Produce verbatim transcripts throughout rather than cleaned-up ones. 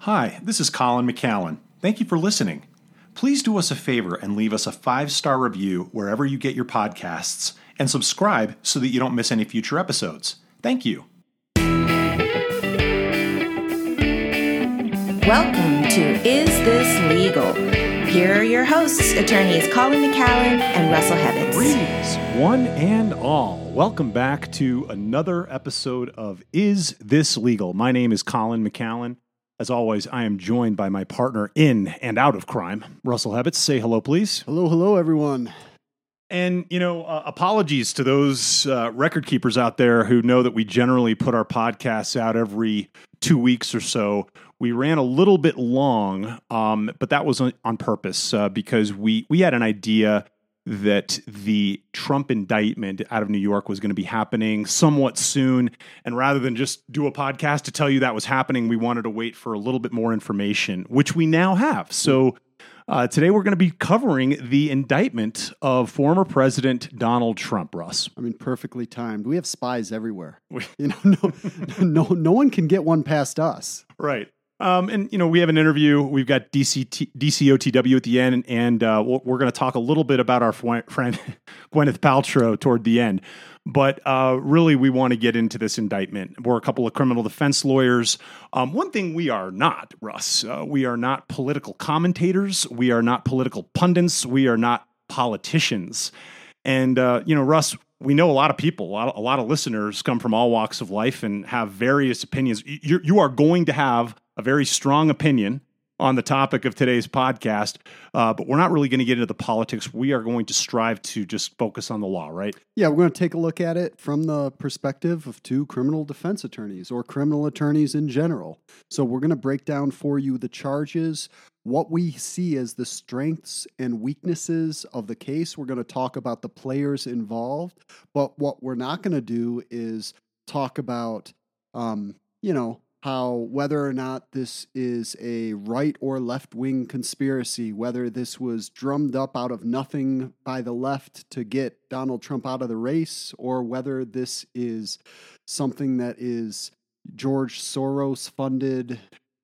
Hi, this is Colin McCallan. Thank you for listening. Please do us a favor and leave us a five-star review wherever you get your podcasts, and subscribe so that you don't miss any future episodes. Thank you. Welcome to Is This Legal? Here are your hosts, attorneys Colin McCallan and Russell Hebets. Greetings, one and all. Welcome back to another episode of Is This Legal? My name is Colin McCallan. As always, I am joined by my partner in and out of crime, Russell Hebets. Say hello, please. Hello, hello, everyone. And, you know, uh, apologies to those uh, record keepers out there who know that we generally put our podcasts out every two weeks or so. We ran a little bit long, um, but that was on, on purpose uh, because we, we had an idea that the Trump indictment out of New York was going to be happening somewhat soon. And rather than just do a podcast to tell you that was happening, we wanted to wait for a little bit more information, which we now have. So uh, today we're going to be covering the indictment of former President Donald Trump, Russ. I mean, perfectly timed. We have spies everywhere. You know, no, no, no one can get one past us. Right. Um, and, you know, we have an interview. We've got D C T, D C O T W at the end, and uh, we're going to talk a little bit about our friend Gwyneth Paltrow toward the end. But uh, really, we want to get into this indictment. We're a couple of criminal defense lawyers. Um, one thing we are not, Russ, uh, we are not political commentators. We are not political pundits. We are not politicians. And, uh, you know, Russ, we know a lot of people, a lot, a lot of listeners come from all walks of life and have various opinions. You, you are going to have a very strong opinion on the topic of today's podcast, uh, but we're not really going to get into the politics. We are going to strive to just focus on the law, right? Yeah, we're going to take a look at it from the perspective of two criminal defense attorneys or criminal attorneys in general. So we're going to break down for you the charges, what we see as the strengths and weaknesses of the case. We're going to talk about the players involved, but what we're not going to do is talk about, um, you know, how whether or not this is a right or left-wing conspiracy, whether this was drummed up out of nothing by the left to get Donald Trump out of the race, or whether this is something that is George Soros funded.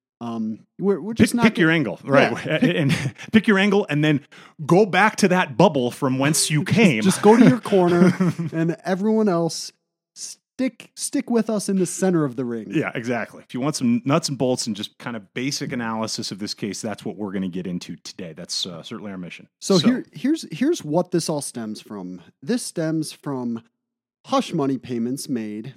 Um, we're, we're just pick, not pick your angle, right? Yeah. and pick your angle, and then go back to that bubble from whence you came. Just go to your corner, and everyone else stick stick with us in the center of the ring. Yeah, exactly. If you want some nuts and bolts and just kind of basic analysis of this case, that's what we're going to get into today. That's uh, certainly our mission. So, so here, here's here's what this all stems from. This stems from hush money payments made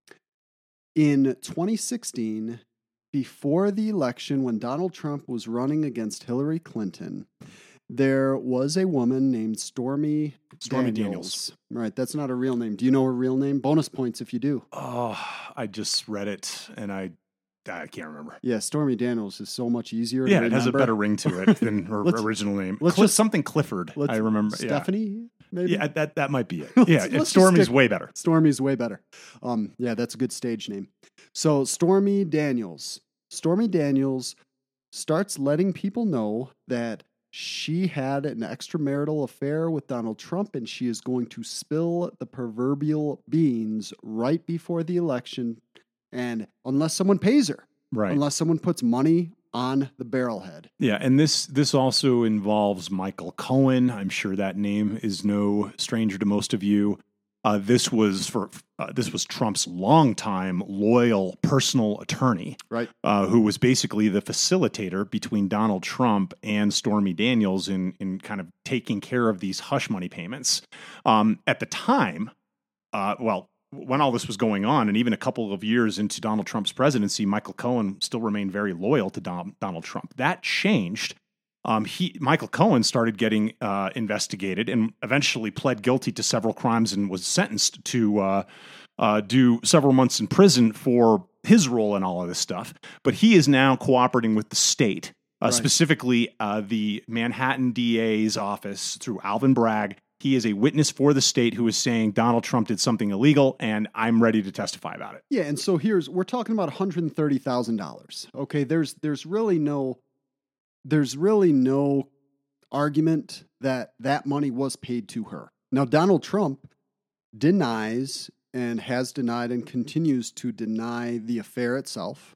in twenty sixteen. Before the election, when Donald Trump was running against Hillary Clinton, there was a woman named Stormy Stormy Daniels. Daniels. Right, that's not a real name. Do you know her real name? Bonus points if you do. Oh, I just read it, and I I can't remember. Yeah, Stormy Daniels is so much easier to Yeah, remember. it has a better ring to it than her original name. Let's Cliff, just, something Clifford, I remember. Stephanie, yeah. maybe? Yeah, that, that might be it. let's, yeah, let's Stormy's stick, way better. Stormy's way better. Um, yeah, that's a good stage name. So Stormy Daniels. Stormy Daniels starts letting people know that she had an extramarital affair with Donald Trump, and she is going to spill the proverbial beans right before the election, and unless someone pays her, right? Unless someone puts money on the barrelhead. Yeah, and this this also involves Michael Cohen. I'm sure that name is no stranger to most of you. Uh, this was for uh, this was Trump's longtime loyal personal attorney, right? Uh, who was basically the facilitator between Donald Trump and Stormy Daniels in in kind of taking care of these hush money payments. Um, at the time, uh, well, when all this was going on, and even a couple of years into Donald Trump's presidency, Michael Cohen still remained very loyal to Don, Donald Trump. That changed. Um, he Michael Cohen started getting uh, investigated and eventually pled guilty to several crimes and was sentenced to uh, uh, do several months in prison for his role in all of this stuff. But he is now cooperating with the state, uh, right. specifically uh, the Manhattan D A's office through Alvin Bragg. He is a witness for the state who is saying Donald Trump did something illegal, and I'm ready to testify about it. Yeah, and so here's we're talking about one hundred thirty thousand dollars. Okay, there's there's really no. There's really no argument that that money was paid to her. Now, Donald Trump denies and has denied and continues to deny the affair itself.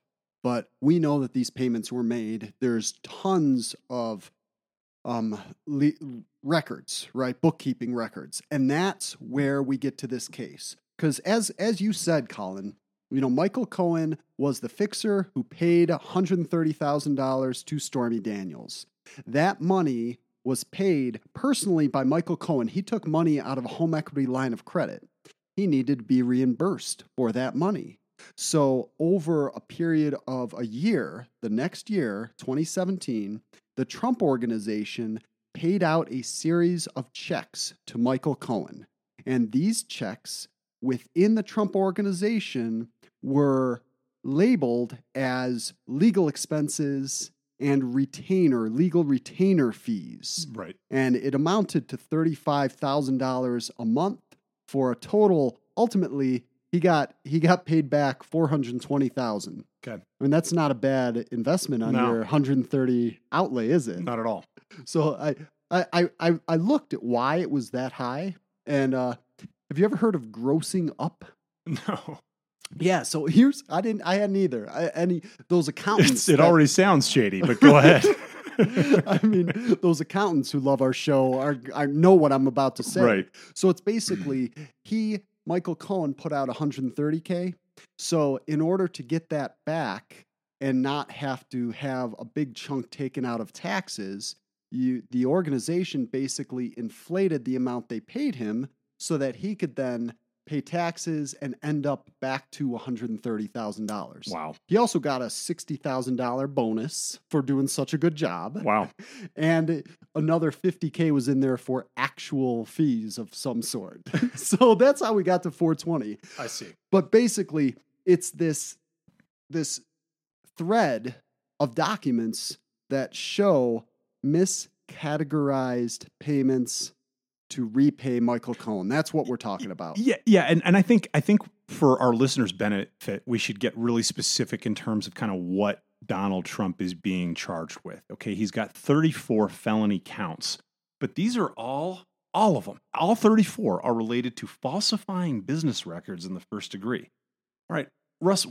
but we know that these payments were made. There's tons of um, le- records, right? Bookkeeping records. And that's where we get to this case. Because as, as you said, Colin, you know, Michael Cohen was the fixer who paid one hundred thirty thousand dollars to Stormy Daniels. That money was paid personally by Michael Cohen. He took money out of a home equity line of credit. He needed to be reimbursed for that money. So over a period of a year, the next year, twenty seventeen, the Trump Organization paid out a series of checks to Michael Cohen. And these checks within the Trump Organization were labeled as legal expenses and retainer, legal retainer fees. Right. And it amounted to thirty-five thousand dollars a month for a total, ultimately, he got he got paid back four hundred twenty thousand dollars. Okay. I mean, that's not a bad investment on No. your one hundred thirty outlay, is it? Not at all. So I, I, I, I looked at why it was that high. And uh, have you ever heard of grossing up? No. Yeah. So here's, I didn't, I hadn't either. I, any, those accountants. It's, it that- already sounds shady, but go ahead. I mean, those accountants who love our show are, I know what I'm about to say. Right. So it's basically he, Michael Cohen, put out one hundred thirty K. So in order to get that back and not have to have a big chunk taken out of taxes, you the organization basically inflated the amount they paid him so that he could then pay taxes and end up back to one hundred thirty thousand dollars. Wow. He also got a sixty thousand dollars bonus for doing such a good job. Wow. And another fifty K was in there for actual fees of some sort. So that's how we got to four twenty. I see. But basically, it's this, this thread of documents that show miscategorized payments to repay Michael Cohen. That's what we're talking about. Yeah, yeah, and, and I think I think for our listeners' benefit, we should get really specific in terms of kind of what Donald Trump is being charged with. Okay, he's got thirty-four felony counts, but these are all all of them, all thirty-four are related to falsifying business records in the first degree. All right, Russ,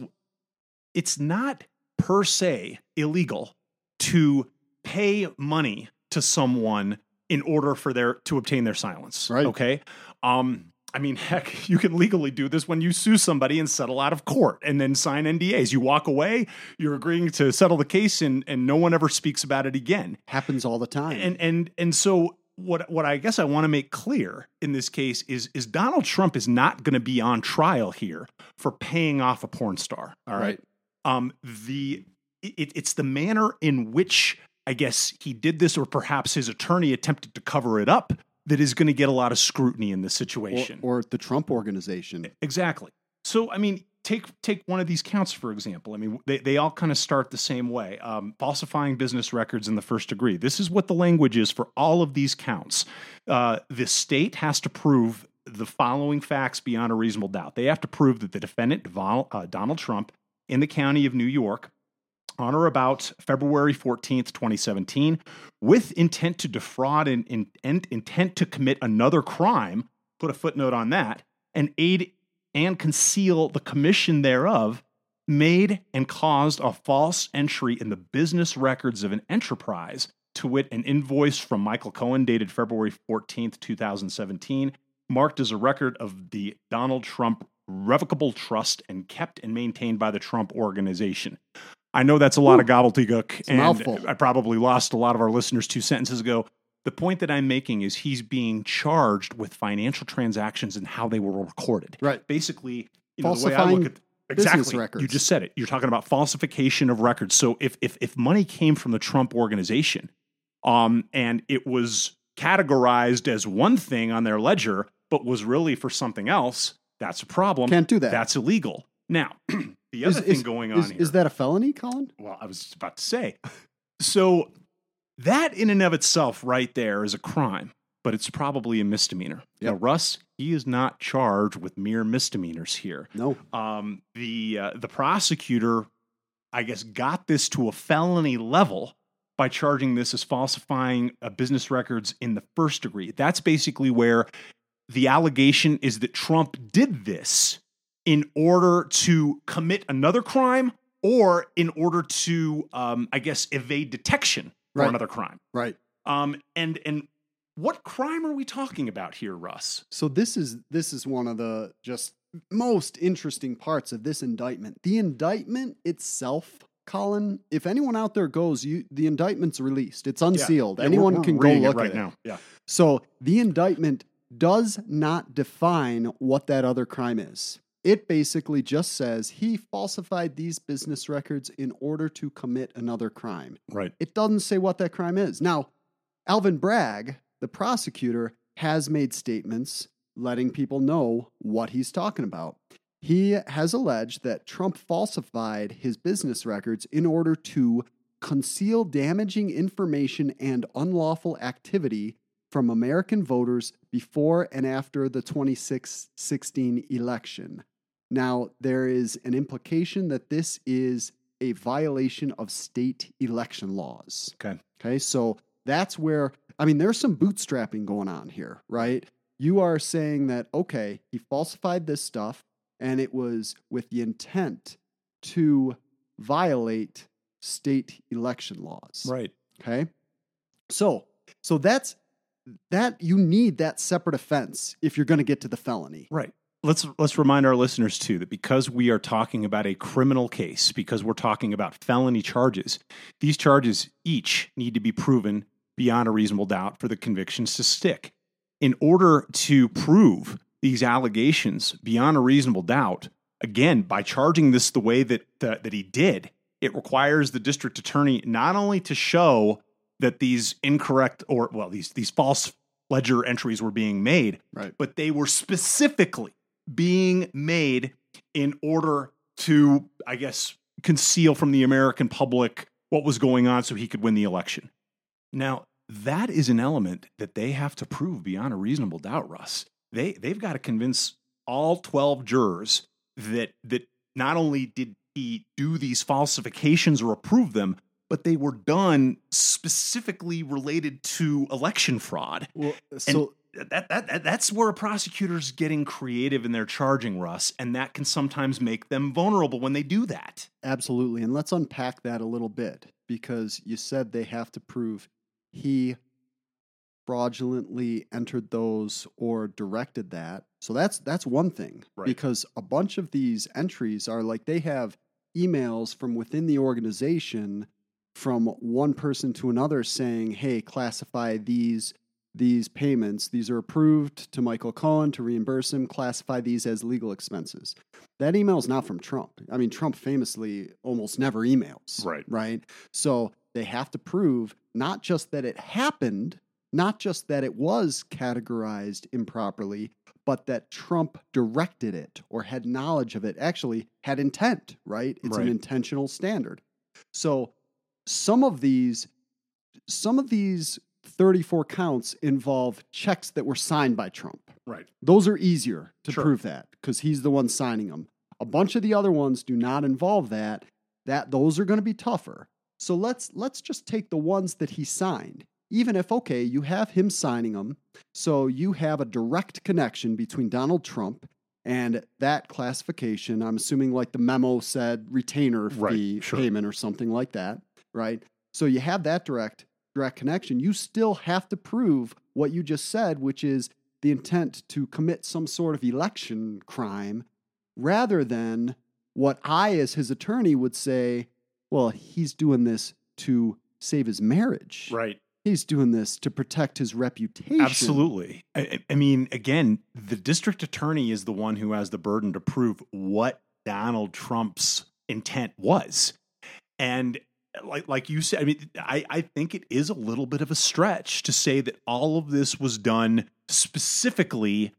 it's not per se illegal to pay money to someone in order for their to obtain their silence. Right. Okay. Um, I mean, heck, you can legally do this when you sue somebody and settle out of court and then sign N D As. You walk away, you're agreeing to settle the case, and and no one ever speaks about it again. Happens all the time. And and and so what what I guess I want to make clear in this case is is Donald Trump is not going to be on trial here for paying off a porn star. All right. Right. Um, the it, it's the manner in which I guess he did this, or perhaps his attorney attempted to cover it up, that is going to get a lot of scrutiny in this situation. Or, or the Trump Organization. Exactly. So, I mean, take take one of these counts, for example. I mean, they, they all kind of start the same way. Um, falsifying business records in the first degree. This is what the language is for all of these counts. Uh, the state has to prove the following facts beyond a reasonable doubt. They have to prove that the defendant, Vol, uh, Donald Trump, in the county of New York, on or about February fourteenth, twenty seventeen, with intent to defraud and, and, and intent to commit another crime, put a footnote on that, and aid and conceal the commission thereof, made and caused a false entry in the business records of an enterprise, to wit, an invoice from Michael Cohen dated February fourteenth, twenty seventeen, marked as a record of the Donald Trump Revocable Trust and kept and maintained by the Trump Organization. I know that's a lot Ooh, of gobbledygook, and mouthful. I probably lost a lot of our listeners two sentences ago. The point that I'm making is he's being charged with financial transactions and how they were recorded. Right. Basically, you know, the way I Falsifying look at business exactly, records. you just said it. You're talking about falsification of records. So if if if money came from the Trump Organization, um, and it was categorized as one thing on their ledger, but was really for something else, that's a problem. Can't do that. That's illegal. Now, the other is, thing is, going on is, here. is that a felony, Colin? Well, I was just about to say. So that in and of itself right there is a crime, but it's probably a misdemeanor. Yep. Now, Russ, he is not charged with mere misdemeanors here. No. Um, the uh, the prosecutor, I guess, got this to a felony level by charging this as falsifying uh, business records in the first degree. That's basically where the allegation is that Trump did this in order to commit another crime or in order to, um, I guess, evade detection for Right. another crime. Right. Um, and and what crime are we talking about here, Russ? So this is this is one of the just most interesting parts of this indictment. The indictment itself, Colin, if anyone out there goes, you the indictment's released. It's unsealed. Yeah, anyone we're- we're can go reading it look right at it. now. Yeah. So the indictment does not define what that other crime is. It basically just says he falsified these business records in order to commit another crime. Right. It doesn't say what that crime is. Now, Alvin Bragg, the prosecutor, has made statements letting people know what he's talking about. He has alleged that Trump falsified his business records in order to conceal damaging information and unlawful activity from American voters before and after the twenty sixteen election. Now, there is an implication that this is a violation of state election laws. Okay. Okay, so that's where, I mean, there's some bootstrapping going on here, right? You are saying that, okay, he falsified this stuff and it was with the intent to violate state election laws. Right. Okay. So, so that's, that you need that separate offense if you're going to get to the felony. Right. Let's let's remind our listeners too that because we are talking about a criminal case, because we're talking about felony charges, these charges each need to be proven beyond a reasonable doubt for the convictions to stick. In order to prove these allegations beyond a reasonable doubt, again, by charging this the way that uh, that he did, it requires the district attorney not only to show that these incorrect or well these these false ledger entries were being made, Right. but they were specifically being made in order to, I guess, conceal from the American public what was going on so he could win the election. Now, that is an element that they have to prove beyond a reasonable doubt, Russ. They, they've got to convince all twelve jurors that, that not only did he do these falsifications or approve them, but they were done specifically related to election fraud. Well, so That, that that that's where a prosecutor's getting creative in their charging, Russ, and that can sometimes make them vulnerable when they do that. absolutely. And let's unpack that a little bit because you said they have to prove he fraudulently entered those or directed that. So that's that's one thing. Right. Because a bunch of these entries are like they have emails from within the organization from one person to another saying, "Hey, classify these These payments, these are approved to Michael Cohen to reimburse him, classify these as legal expenses." That email is not from Trump. I mean, Trump famously almost never emails. Right. Right. So they have to prove not just that it happened, not just that it was categorized improperly, but that Trump directed it or had knowledge of it, actually had intent, right? It's Right. an intentional standard. So some of these, some of these thirty-four counts involve checks that were signed by Trump. Right. Those are easier to Sure. prove that because he's the one signing them. A bunch of the other ones do not involve that. That those are going to be tougher. So let's let's just take the ones that he signed. Even if, okay, you have him signing them, so you have a direct connection between Donald Trump and that classification. I'm assuming like the memo said retainer Right, fee sure. payment or something like that, right? So you have that direct direct connection. You still have to prove what you just said, which is the intent to commit some sort of election crime, rather than what I, as his attorney, would say, well, he's doing this to save his marriage. Right. He's doing this to protect his reputation. Absolutely. I, I mean, again, the district attorney is the one who has the burden to prove what Donald Trump's intent was. And like like you said, I mean, I, I think it is a little bit of a stretch to say that all of this was done specifically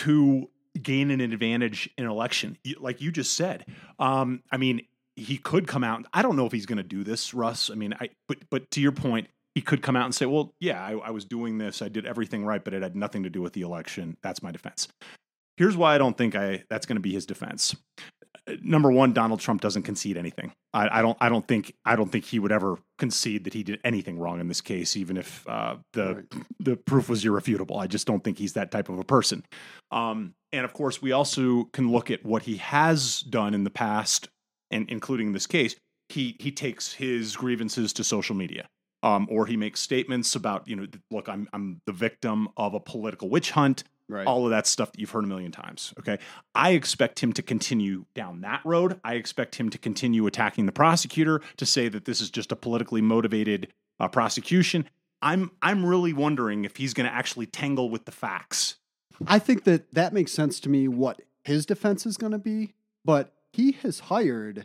to gain an advantage in an election. Like you just said, um, I mean, he could come out. I don't know if he's going to do this, Russ. I mean, I but but to your point, he could come out and say, well, yeah, I, I was doing this. I did everything right, but it had nothing to do with the election. That's my defense. Here's why I don't think I that's going to be his defense. Number one, Donald Trump doesn't concede anything. I, I don't. I don't think. I don't think he would ever concede that he did anything wrong in this case, even if uh, the Right. the proof was irrefutable. I just don't think he's that type of a person. Um, and of course, we also can look at what he has done in the past and including this case, he he takes his grievances to social media. Um, or he makes statements about, you know, look, I'm I'm the victim of a political witch hunt, Right. all of that stuff that you've heard a million times. Okay. I expect him to continue down that road. I expect him to continue attacking the prosecutor, to say that this is just a politically motivated uh, prosecution. I'm I'm really wondering if he's going to actually tangle with the facts. I think that that makes sense to me what his defense is going to be, but he has hired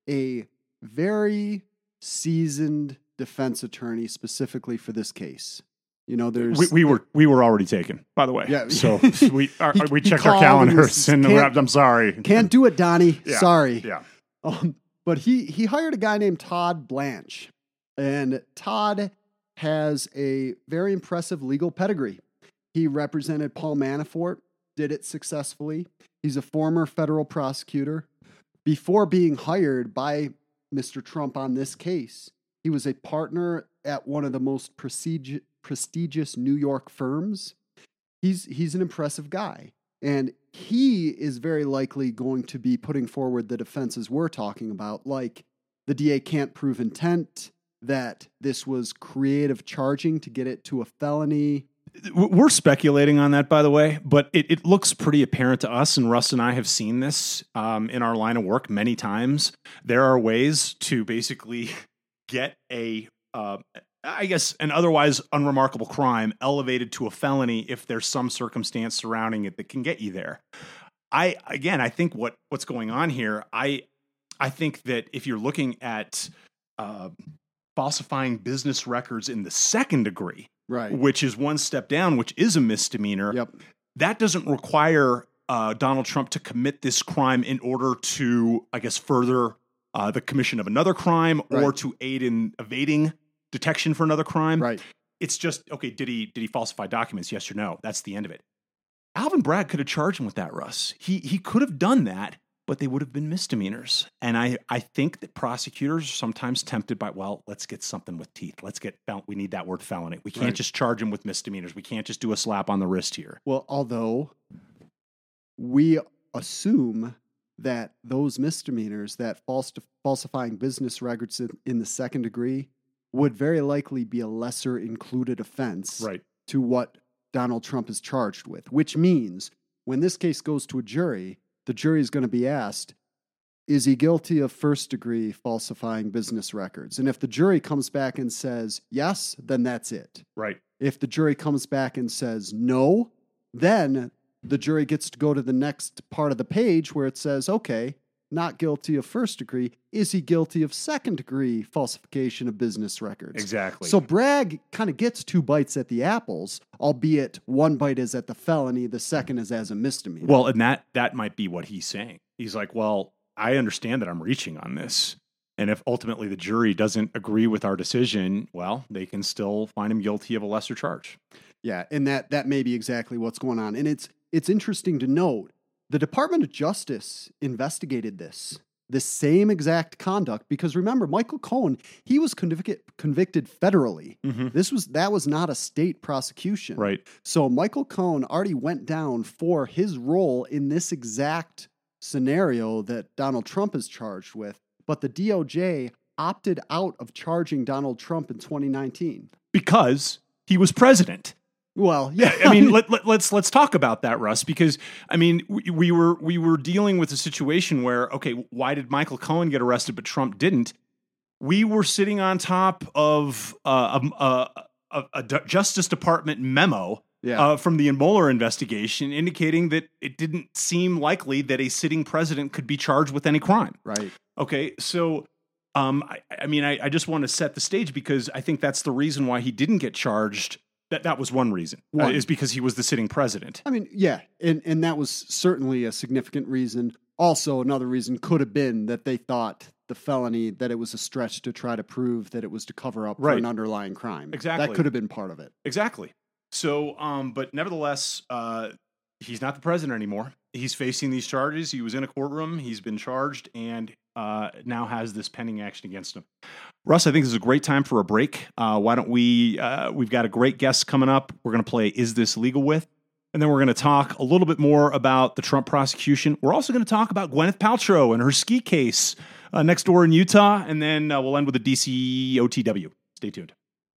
a very seasoned defense attorney specifically for this case. You know, there's We, we were we were already taken, by the way. Yeah. So we our, He- we he checked our called and calendars was- and can't- I'm sorry. can't do it, Donnie. Yeah, Sorry. Yeah. Um, but he he hired a guy named Todd Blanche, and Todd has a very impressive legal pedigree. He represented Paul Manafort, did it successfully. He's a former federal prosecutor. Before being hired by Mister Trump on this case, he was a partner at one of the most prestige, prestigious New York firms. He's he's an impressive guy. And he is very likely going to be putting forward the defenses we're talking about, like the D A can't prove intent, that this was creative charging to get it to a felony. We're speculating on that, by the way, but it, it looks pretty apparent to us, and Russ and I have seen this um, in our line of work many times. There are ways to basically get a, uh, I guess, an otherwise unremarkable crime elevated to a felony if there's some circumstance surrounding it that can get you there. I, again, I think what what's going on here, I, I think that if you're looking at uh, falsifying business records in the second degree, Right. which is one step down, which is a misdemeanor. Yep. That doesn't require uh, Donald Trump to commit this crime in order to, I guess, further uh, the commission of another crime or Right. to aid in evading detection for another crime. Right. It's just, okay, did he did he falsify documents? Yes or no? That's the end of it. Alvin Bragg could have charged him with that, Russ. He he could have done that, but they would have been misdemeanors. And I, I think that prosecutors are sometimes tempted by, well, let's get something with teeth. Let's get, fel- we need that word felony. We can't Right. just charge him with misdemeanors. We can't just do a slap on the wrist here. Well, although we assume that those misdemeanors, that false falsifying business records in, in the second degree, would very likely be a lesser included offense Right. to what Donald Trump is charged with, which means when this case goes to a jury, the jury is going to be asked, is he guilty of first degree falsifying business records? And if the jury comes back and says yes, then that's it. Right. If the jury comes back and says no, then the jury gets to go to the next part of the page where it says, okay, not guilty of first degree. Is he guilty of second degree falsification of business records? Exactly. So Bragg kind of gets two bites at the apples, albeit one bite is at the felony, the second is as a misdemeanor. Well, and that that might be what he's saying. He's like, well, I understand that I'm reaching on this. And if ultimately the jury doesn't agree with our decision, well, they can still find him guilty of a lesser charge. Yeah, and that that may be exactly what's going on. And it's it's interesting to note, the Department of Justice investigated this, the same exact conduct, because remember, Michael Cohen, he was convicted convicted federally. Mm-hmm. This was that was not a state prosecution. Right. So Michael Cohen already went down for his role in this exact scenario that Donald Trump is charged with, but the D O J opted out of charging Donald Trump in twenty nineteen. Because he was president. Well, yeah, I mean, let, let, let's let's talk about that, Russ, because I mean, we, we were we were dealing with a situation where, okay, why did Michael Cohen get arrested but Trump didn't? We were sitting on top of uh, a, a, a, a Justice Department memo yeah. uh, from the Mueller investigation indicating that it didn't seem likely that a sitting president could be charged with any crime. Right. Okay, so um, I, I mean, I, I just want to set the stage because I think that's the reason why he didn't get charged. That that was one reason, One. Uh, is because he was the sitting president. I mean, yeah, and, and that was certainly a significant reason. Also, another reason could have been that they thought the felony, that it was a stretch to try to prove that it was to cover up Right. for an underlying crime. Exactly. That could have been part of it. Exactly. So, um, but nevertheless, uh, he's not the president anymore. He's facing these charges. He was in a courtroom. He's been charged and uh, now has this pending action against him. Russ, I think this is a great time for a break. Uh, why don't we, uh, we've got a great guest coming up. We're going to play Is This Legal With? And then we're going to talk a little bit more about the Trump prosecution. We're also going to talk about Gwyneth Paltrow and her ski case. uh, next door in Utah, and then uh, we'll end with a D C O T W. Stay tuned.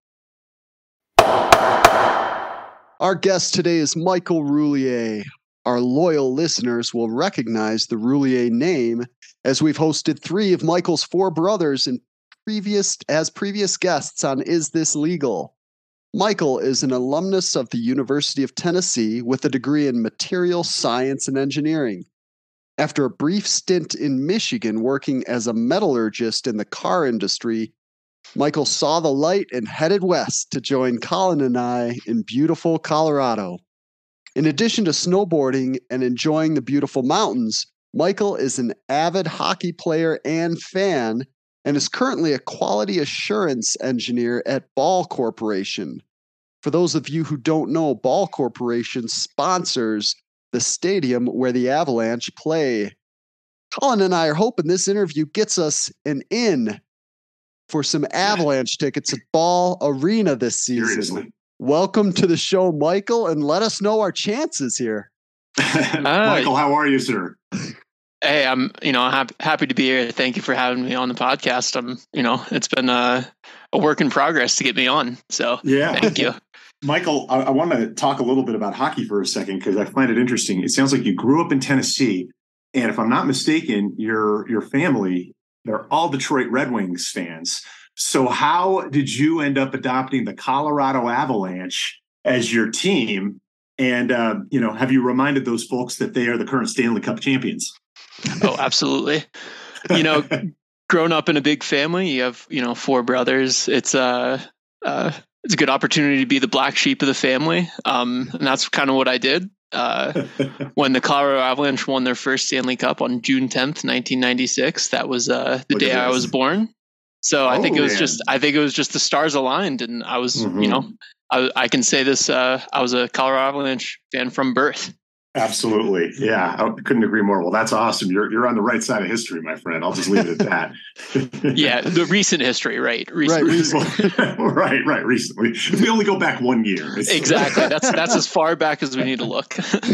Our guest today is Michael Roulier. Our loyal listeners will recognize the Roulier name, as we've hosted three of Michael's four brothers in previous as previous guests on Is This Legal? Michael is an alumnus of the University of Tennessee with a degree in material science and engineering. After a brief stint in Michigan working as a metallurgist in the car industry, Michael saw the light and headed west to join Colin and I in beautiful Colorado. In addition to snowboarding and enjoying the beautiful mountains, Michael is an avid hockey player and fan, and is currently a quality assurance engineer at Ball Corporation. For those of you who don't know, Ball Corporation sponsors the stadium where the Avalanche play. Colin and I are hoping this interview gets us an in for some Avalanche tickets at Ball Arena this season. Seriously. Welcome to the show, Michael, and let us know our chances here. uh, Michael, how are you, sir? Hey, I'm, you know, happy, happy to be here. Thank you for having me on the podcast. I'm, you know, it's been a, a work in progress to get me on. So yeah, thank you. Michael, I, I want to talk a little bit about hockey for a second, because I find it interesting. It sounds like you grew up in Tennessee, and if I'm not mistaken, your, your family, they're all Detroit Red Wings fans. So how did you end up adopting the Colorado Avalanche as your team? And, uh, you know, have you reminded those folks that they are the current Stanley Cup champions? Oh, absolutely. You know, growing up in a big family, you have, you know, four brothers. It's a, uh, it's a good opportunity to be the black sheep of the family. Um, and that's kind of what I did. Uh, when the Colorado Avalanche won their first Stanley Cup on June tenth, nineteen ninety-six, that was uh, the Look day I was born. So I oh, think it was man. just, I think it was just the stars aligned, and I was, Mm-hmm. you know, I, I can say this, uh, I was a Colorado Avalanche fan from birth. Absolutely. Yeah, I couldn't agree more. Well, that's awesome. You're you're on the right side of history, my friend. I'll just leave it at that. Yeah, the recent history, right? Recent, Right, recently. right, right. Recently, if we only go back one year, it's- exactly. That's that's as far back as we need to look.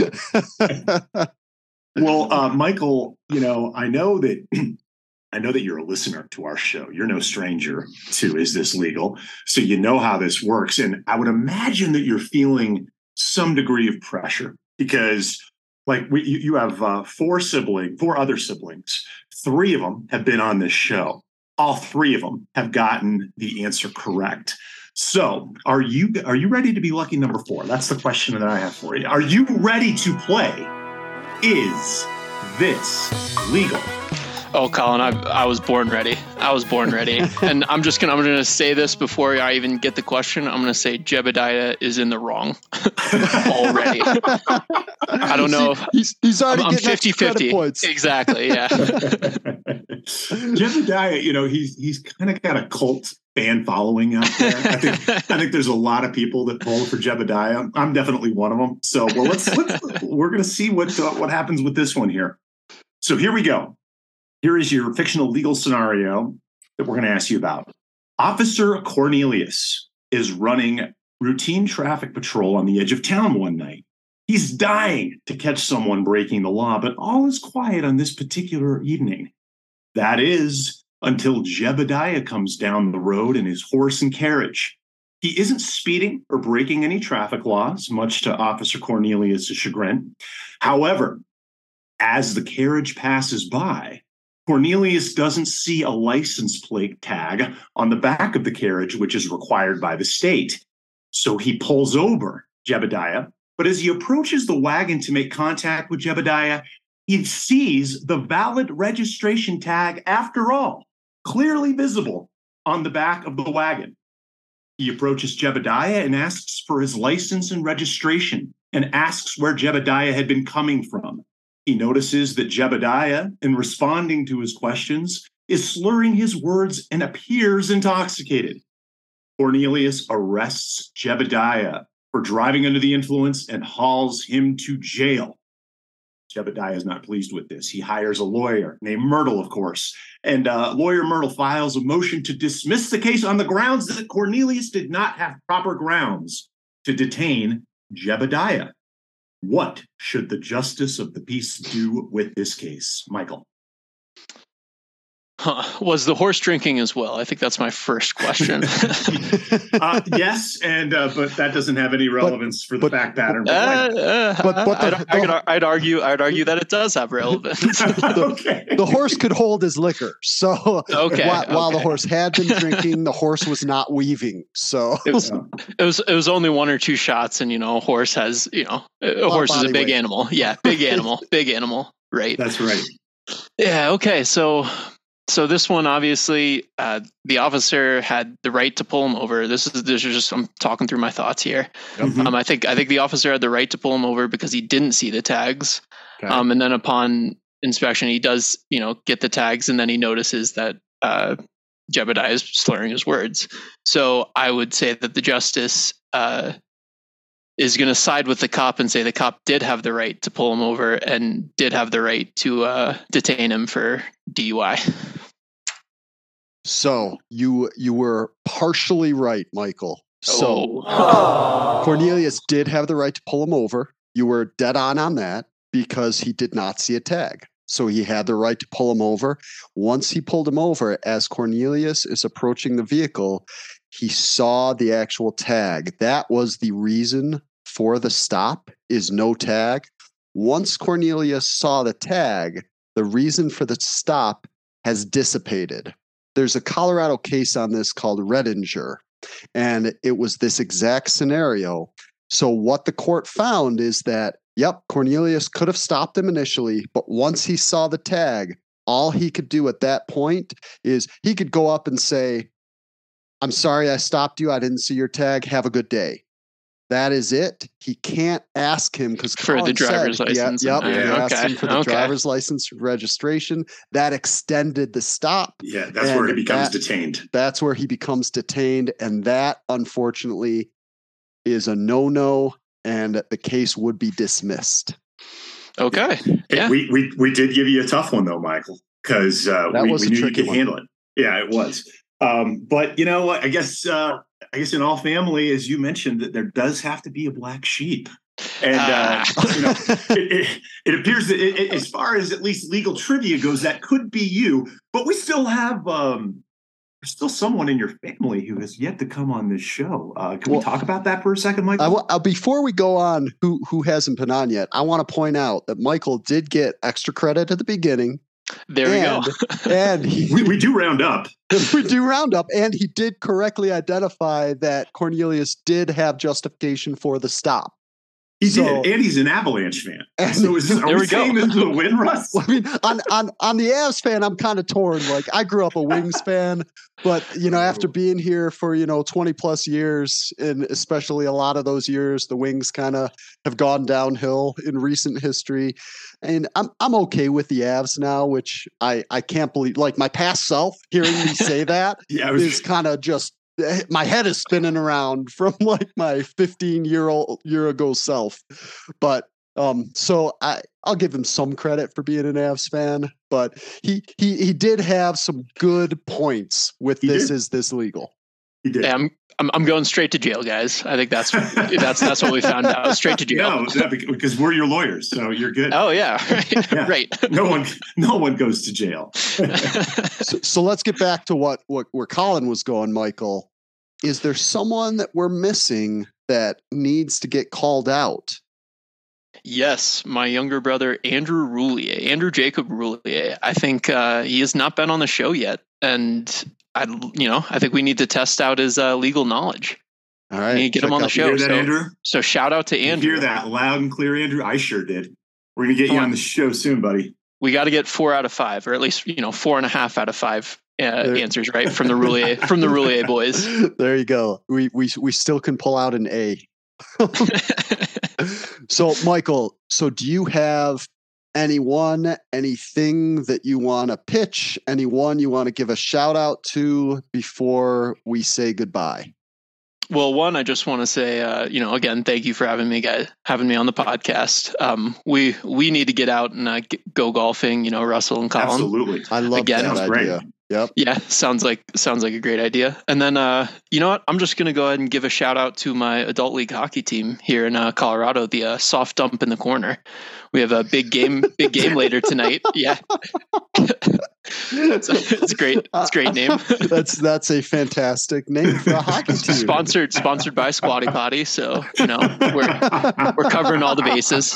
Well, uh, Michael, you know, I know that I know that you're a listener to our show. You're no stranger to Is This Legal? So you know how this works, and I would imagine that you're feeling some degree of pressure. Because, like, we, you, you have uh, four siblings, four other siblings. Three of them have been on this show. All three of them have gotten the answer correct. So, are you are you ready to be lucky number four? That's the question that I have for you. Are you ready to play? Is this legal? Oh, Colin, I I was born ready. I was born ready, and I'm just gonna I'm gonna say this before I even get the question. I'm gonna say Jebediah is in the wrong already. I don't know. If, he's he's already I'm, I'm getting extra credit fifty-fifty. points. Exactly. Yeah. Jebediah, you know, he's he's kind of got a cult fan following out there. I think I think there's a lot of people that pull for Jebediah. I'm definitely one of them. So, well, let's, let's we're gonna see what uh, what happens with this one here. So here we go. Here is your fictional legal scenario that we're going to ask you about. Officer Cornelius is running routine traffic patrol on the edge of town one night. He's dying to catch someone breaking the law, but all is quiet on this particular evening. That is until Jebediah comes down the road in his horse and carriage. He isn't speeding or breaking any traffic laws, much to Officer Cornelius' chagrin. However, as the carriage passes by, Cornelius doesn't see a license plate tag on the back of the carriage, which is required by the state. So he pulls over Jebediah, but as he approaches the wagon to make contact with Jebediah, he sees the valid registration tag, after all, clearly visible on the back of the wagon. He approaches Jebediah and asks for his license and registration, and asks where Jebediah had been coming from. He notices that Jebediah, in responding to his questions, is slurring his words and appears intoxicated. Cornelius arrests Jebediah for driving under the influence and hauls him to jail. Jebediah is not pleased with this. He hires a lawyer named Myrtle, of course, and uh, lawyer Myrtle files a motion to dismiss the case on the grounds that Cornelius did not have proper grounds to detain Jebediah. What should the justice of the peace do with this case, Michael? Huh. Was the horse drinking as well? I think that's my first question. uh, yes, and uh, but that doesn't have any relevance but, for the but, fact pattern. Uh, uh, but, but the, I'd, the, I could, I'd argue. I'd argue that it does have relevance. the, okay. the horse could hold his liquor, so okay, while, okay. while the horse had been drinking, the horse was not weaving. So it was, it was it was only one or two shots, and you know, a horse has you know, a horse is a big weight. animal. Yeah, big animal, big animal. Right. That's right. Yeah. Okay. So. So this one, obviously, uh, the officer had the right to pull him over. This is this is just I'm talking through my thoughts here. Mm-hmm. Um, I think I think the officer had the right to pull him over because he didn't see the tags. Okay. Um, and then upon inspection, he does you know get the tags, and then he notices that uh, Jebediah is slurring his words. So I would say that the justice uh, is going to side with the cop and say the cop did have the right to pull him over and did have the right to uh, detain him for D U I. So you you were partially right, Michael. So Oh. Cornelius did have the right to pull him over. You were dead on on that because he did not see a tag. So he had the right to pull him over. Once he pulled him over, as Cornelius is approaching the vehicle, he saw the actual tag. That was the reason for the stop, is no tag. Once Cornelius saw the tag, the reason for the stop has dissipated. There's a Colorado case on this called Redinger, and it was this exact scenario. So what the court found is that, yep, Cornelius could have stopped him initially, but once he saw the tag, all he could do at that point is he could go up and say, I'm sorry I stopped you. I didn't see your tag. Have a good day. That is it. He can't ask him because for the driver's said, license. Yep, yep Yeah, he asked okay, him for the okay. driver's license registration. That extended the stop. Yeah, that's And where he becomes that- detained. That's where he becomes detained, and that unfortunately is a no-no, and the case would be dismissed. Okay. Hey, Yeah. we, we we did give you a tough one though, Michael, because uh, That we, was we a knew you tricky could one. handle it. Yeah, it was. Um, but you know what? I guess uh, I guess in all family, as you mentioned, that there does have to be a black sheep, and uh, Ah. you know, it, it, it appears that it, it, as far as at least legal trivia goes, that could be you. But we still have um, there's still someone in your family who has yet to come on this show. Uh, can Well, we talk about that for a second, Michael? I w- uh, before we go on, who who hasn't been on yet, I want to point out that Michael did get extra credit at the beginning. There we and, go. and he, we, we do round up. we do round up, and he did correctly identify that Cornelius did have justification for the stop. He So- did, and he's an Avalanche fan. And- So is this, are There we, we go. saying this is a win, Russ? I mean, on on on the Avs fan, I'm kind of torn. Like, I grew up a Wings fan, but you know, after being here for you know twenty plus years, and especially a lot of those years, the Wings kind of have gone downhill in recent history. And I'm I'm okay with the Avs now, which I I can't believe. Like, my past self hearing me say that Yeah, I was, is kind of just, my head is spinning around from like my fifteen year old year ago self. But um, so I I'll give him some credit for being an Avs fan, but he he he did have some good points with He this. did. Is this legal? he did. Yeah, I'm, I'm I'm going straight to jail, guys. I think that's that's that's what we found out. Straight to jail. No, that- because we're your lawyers, so you're good. Oh yeah, right. Yeah. right. No one, no one goes to jail. So, so let's get back to what what where Colin was going, Michael. Is there someone that we're missing that needs to get called out? Yes, my younger brother Andrew Roulier, Andrew Jacob Roulier. I think uh, he has not been on the show yet, and I, you know, I think we need to test out his uh, legal knowledge. All right, We need to get check him on the out- show. You hear that, so, Andrew? so shout out to You Andrew. hear that loud and clear, Andrew? I sure did. We're gonna get Come you on. on the show soon, buddy. We got to get four out of five, or at least you know four and a half out of five uh, There- answers right from the Roulier from the Roulier boys. There you go. We we we still can pull out an A. So, Michael, so do you have anyone, anything that you want to pitch? Anyone you want to give a shout out to before we say goodbye? Well, one, I just want to say, uh, you know, again, thank you for having me, guys, having me on the podcast. Um, we we need to get out and uh, g- go golfing. You know, Russell and Colin. Absolutely. I love Again, that sounds great. idea. Yep. Yeah, sounds like sounds like a great idea. And then, uh, you know what? I'm just going to go ahead and give a shout out to my adult league hockey team here in uh, Colorado, the uh, Soft Dump in the Corner. We have a big game, big game later tonight. Yeah, It's, it's great. It's a great name. that's that's a fantastic name for a hockey team. Sponsored sponsored by Squatty Potty, so you know we're we're covering all the bases.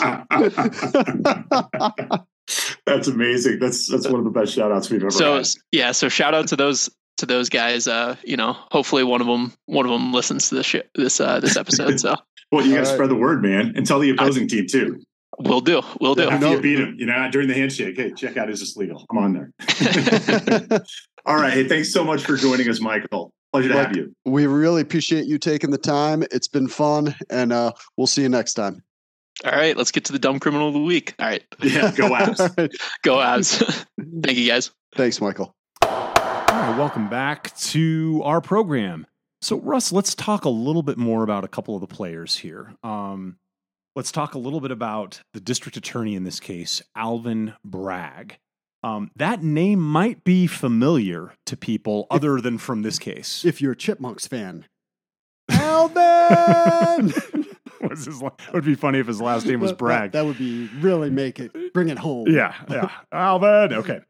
That's amazing. That's that's one of the best shout outs we've ever So had. yeah, so shout out to those to those guys. Uh, you know, hopefully one of them one of them listens to this sh- this uh, this episode. So Well, you got to All right. spread the word, man, and tell the opposing team too. we'll do. We'll do. After No. you beat him, you know, during the handshake, hey, check out Is This Legal? I'm on there. All right. Hey, thanks so much for joining us, Michael. Pleasure to Well, have you. We really appreciate you taking the time. It's been fun, and uh, we'll see you next time. All right, let's get to the dumb criminal of the week. All right, Yeah, go Avs. All right. go Avs. Thank you, guys. Thanks, Michael. All right, welcome back to our program. So, Russ, let's talk a little bit more about a couple of the players here. Um, let's talk a little bit about the district attorney in this case, Alvin Bragg. Um, that name might be familiar to people other than from this case. If you're a Chipmunks fan, Alvin. What's his, la- it would be funny if his last name was That- Bragg. That, that would be really make it bring it home. Yeah, yeah. Alvin. Okay.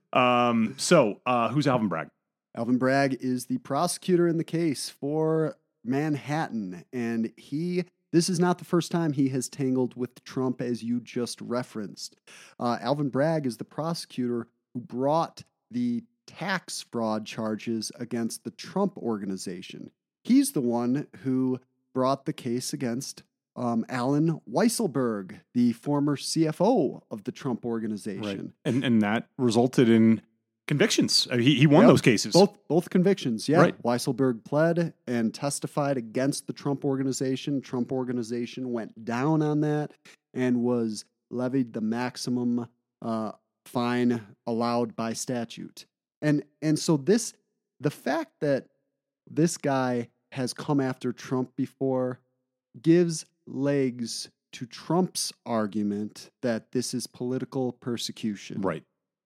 Um, so, uh, who's Alvin Bragg? Alvin Bragg is the prosecutor in the case for Manhattan, and he. This is not the first time he has tangled with Trump, as you just referenced. Uh, Alvin Bragg is the prosecutor who brought the tax fraud charges against the Trump organization. He's the one who brought the case against um, Alan Weisselberg, the former C F O of the Trump organization. And and that resulted in convictions. I mean, he he won Yep. those cases. Both both convictions, yeah. Right. Weisselberg pled and testified against the Trump organization. Trump organization went down on that and was levied the maximum uh, fine allowed by statute. And and so this, the fact that this guy has come after Trump before gives legs to Trump's argument that this is political persecution. Right.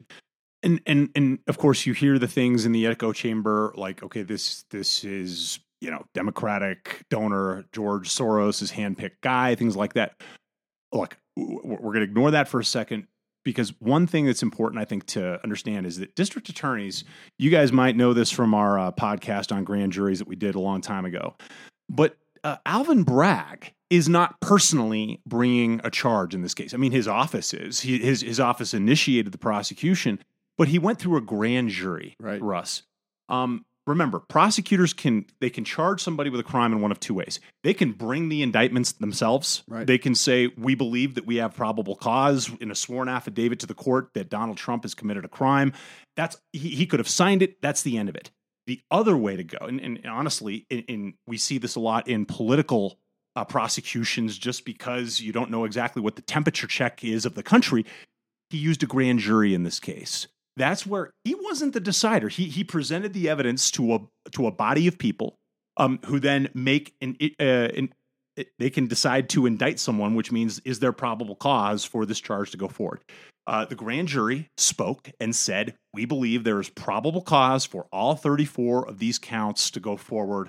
And and and of course you hear the things in the echo chamber like, okay, this this is, you know, Democratic donor George Soros' handpicked guy, things like that. Look, w- w- we're going to ignore that for a second, because one thing that's important, I think, to understand is that district attorneys, you guys might know this from our uh, podcast on grand juries that we did a long time ago, but uh, Alvin Bragg is not personally bringing a charge in this case. I mean, his office is. He, his, his office initiated the prosecution, but he went through a grand jury, Right. Russ. Um, remember, prosecutors can they can charge somebody with a crime in one of two ways. They can bring the indictments themselves. Right. They can say, we believe that we have probable cause in a sworn affidavit to the court that Donald Trump has committed a crime. That's he, he could have signed it. That's the end of it. The other way to go, and, and honestly, in, in, we see this a lot in political uh, prosecutions, just because you don't know exactly what the temperature check is of the country. He used a grand jury in this case. That's where he wasn't the decider. He he presented the evidence to a to a body of people um, who then make an, uh, an they can decide to indict someone, which means is there probable cause for this charge to go forward. Uh, the grand jury spoke and said, we believe there is probable cause for all thirty-four of these counts to go forward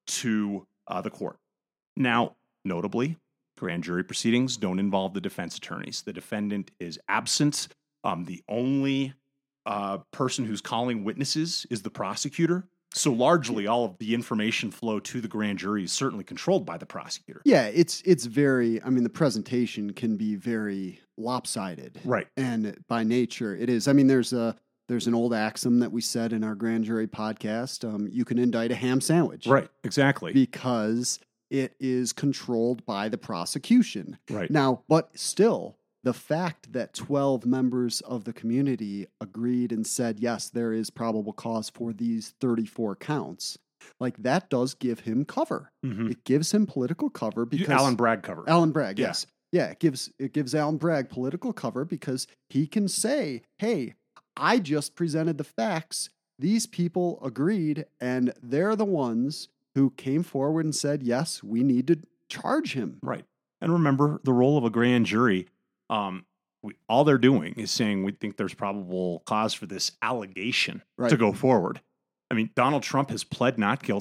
to uh, the court. Now, notably, grand jury proceedings don't involve the defense attorneys. The defendant is absent. Um, the only uh, person who's calling witnesses is the prosecutor. So largely all of the information flow to the grand jury is certainly controlled by the prosecutor. Yeah, it's it's very, I mean, the presentation can be very lopsided. Right. And by nature it is. I mean, there's a there's an old axiom that we said in our grand jury podcast, um, you can indict a ham sandwich. Right. Exactly. Because it is controlled by the prosecution. Right. Now, but still, the fact that twelve members of the community agreed and said, yes, there is probable cause for these thirty-four counts, like that does give him cover. Mhm. It gives him political cover because Alan Bragg cover. Alan Bragg, Yeah. yes. Yeah, it gives it gives Alan Bragg political cover because he can say, hey, I just presented the facts. These people agreed, and they're the ones who came forward and said, yes, we need to charge him. Right. And remember, the role of a grand jury, um, we, all they're doing is saying we think there's probable cause for this allegation Right. to go forward. I mean, Donald Trump has pled not guilty.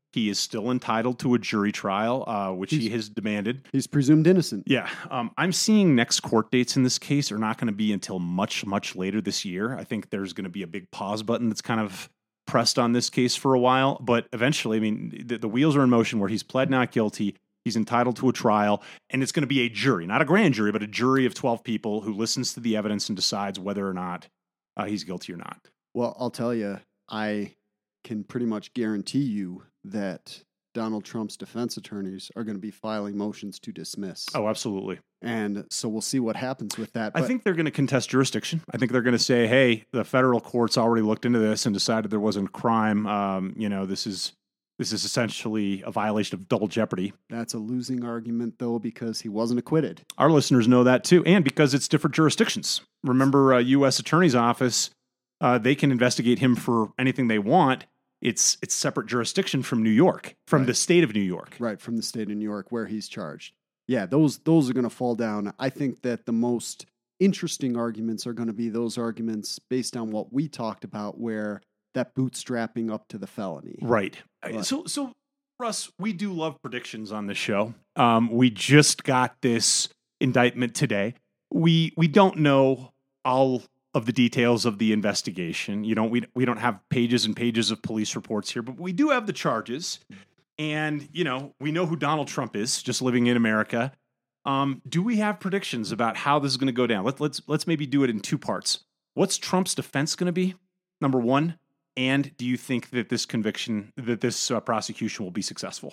He is still entitled to a jury trial, uh, which He's- he has demanded. He's presumed innocent. Yeah, um, I'm seeing next court dates in this case are not going to be until much, much later this year. I think there's going to be a big pause button that's kind of pressed on this case for a while. But eventually, I mean, the, the wheels are in motion where he's pled not guilty. He's entitled to a trial, and it's going to be a jury, not a grand jury, but a jury of twelve people who listens to the evidence and decides whether or not uh, he's guilty or not. Well, I'll tell you, I can pretty much guarantee you that Donald Trump's defense attorneys are going to be filing motions to dismiss. Oh, absolutely. And so we'll see what happens with that. I But think they're going to contest jurisdiction. I think they're going to say, hey, the federal courts already looked into this and decided there wasn't a crime. Um, you know, this is this is essentially a violation of double jeopardy. that's a losing argument, though, because he wasn't acquitted. Our listeners know that too, and because it's different jurisdictions. Remember, uh, U S Attorney's Office, uh, they can investigate him for anything they want. It's it's separate jurisdiction from New York, from Right. the state of New York. Right, from the state of New York where he's charged. Yeah, those those are going to fall down. I think that the most interesting arguments are going to be those arguments based on what we talked about, where that bootstrapping up to the felony. Right. Right. So, so Russ, we do love predictions on this show. Um, we just got this indictment today. We we don't know all of the details of the investigation. You know, we we don't have pages and pages of police reports here, but we do have the charges. And, you know, we know who Donald Trump is, just living in America. Um, do we have predictions about how this is going to go down? Let, let's let's maybe do it in two parts. What's Trump's defense going to be? Number one. And do you think that this conviction, that this uh, prosecution will be successful?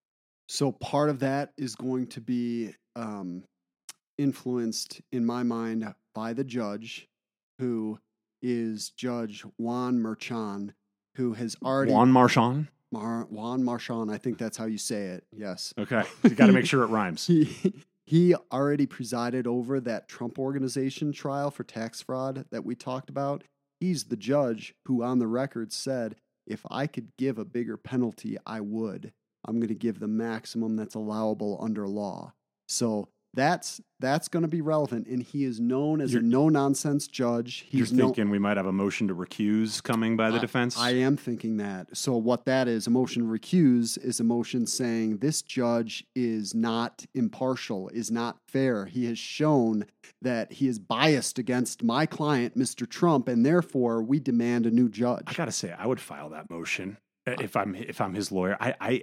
So part of that is going to be um, influenced, in my mind, by the judge, who is Judge Juan Merchan, who has already Juan Marchand? Mar- Juan Marchand. I think that's how you say it. Yes. Okay. You got to make sure it rhymes. He he already presided over that Trump Organization trial for tax fraud that we talked about. He's the judge who, on the record, said, if I could give a bigger penalty, I would. I'm going to give the maximum that's allowable under law. So that's that's going to be relevant. And he is known as You're- a no-nonsense judge. You're He's no- thinking we might have a motion to recuse coming by the I- defense? I am thinking that. So what that is, a motion to recuse is a motion saying this judge is not impartial, is not fair. He has shown that he is biased against my client, Mister Trump, and therefore we demand a new judge. I got to say, I would file that motion uh, if I'm if I'm his lawyer. I I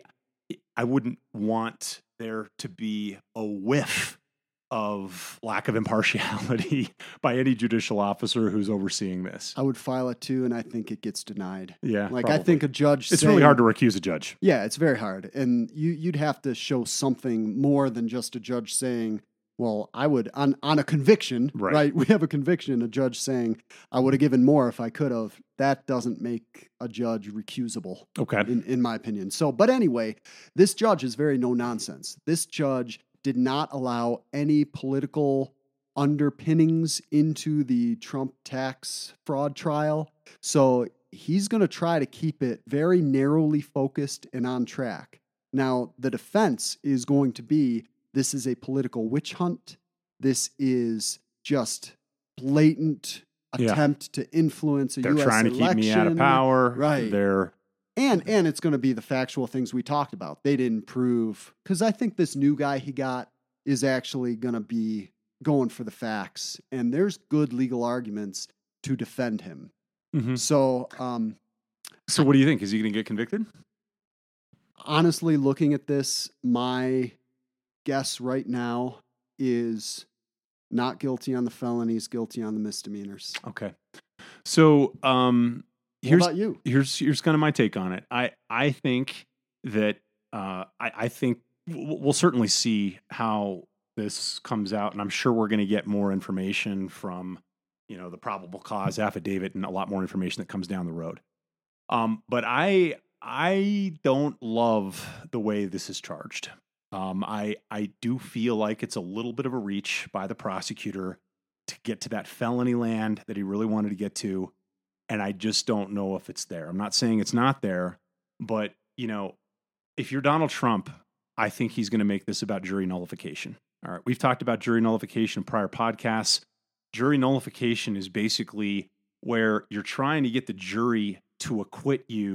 I wouldn't want there to be a whiff of lack of impartiality by any judicial officer who's overseeing this. I would file it too, and I think it gets denied. Yeah, Like I probably. think a judge. it's saying, really hard to recuse a judge. Yeah, it's very hard, and you you'd have to show something more than just a judge saying, "Well, I would on on a conviction." Right. Right? We have a conviction. A judge saying, "I would have given more if I could have." That doesn't make a judge recusable, Okay. in in my opinion. So, but anyway, this judge is very no nonsense. This judge did not allow any political underpinnings into the Trump tax fraud trial. So he's going to try to keep it very narrowly focused and on track. Now, the defense is going to be this is a political witch hunt. This is just blatant Yeah. attempt to influence a They're U S trying to election. keep me out of power. Right. They're And and it's going to be the factual things we talked about. They didn't prove, because I think this new guy he got is actually going to be going for the facts, and there's good legal arguments to defend him. Mhm. So, um, So what do you think? Is he going to get convicted? honestly, looking at this, my guess right now is not guilty on the felonies, guilty on the misdemeanors. Okay. So um What here's about you? here's here's kind of my take on it. I I think that uh, I I think we'll we'll certainly see how this comes out, and I'm sure we're going to get more information from you know the probable cause affidavit and a lot more information that comes down the road. Um, but I I don't love the way this is charged. Um, I I do feel like it's a little bit of a reach by the prosecutor to get to that felony land that he really wanted to get to. And I just don't know if it's there. I'm not saying it's not there, but you know, if you're Donald Trump, I think he's going to make this about jury nullification. All right. We've talked about jury nullification in prior podcasts. Jury nullification is basically where you're trying to get the jury to acquit you